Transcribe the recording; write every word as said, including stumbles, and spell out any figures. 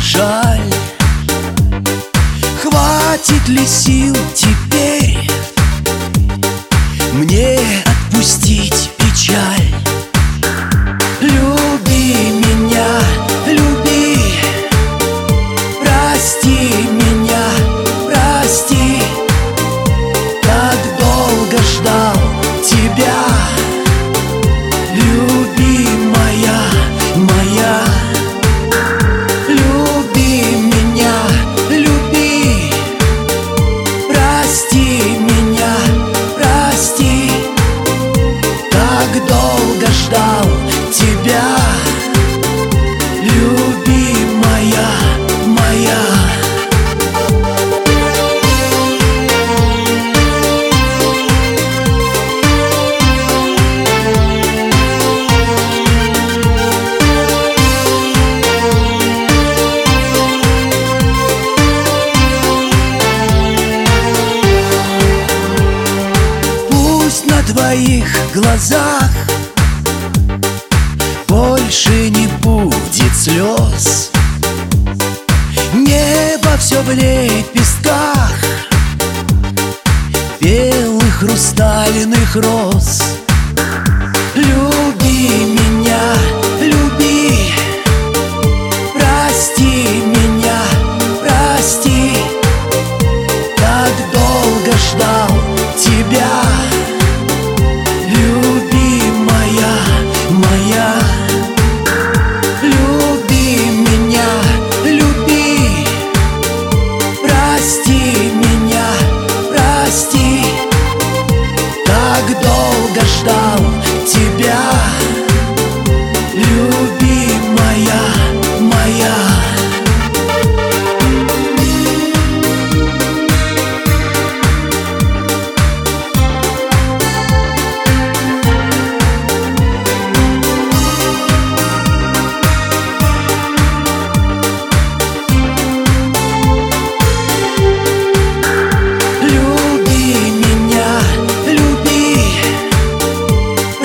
жаль. Хватит ли сил теперь мне отпустить печаль? Люби меня, люби, прости меня, прости. Так долго ждал тебя, любимая моя. Люби меня, люби, прости меня, прости. Так долго ждал тебя, любимая моя. На твоих глазах больше не будет слез. Небо все в лепестках белых хрустальных роз.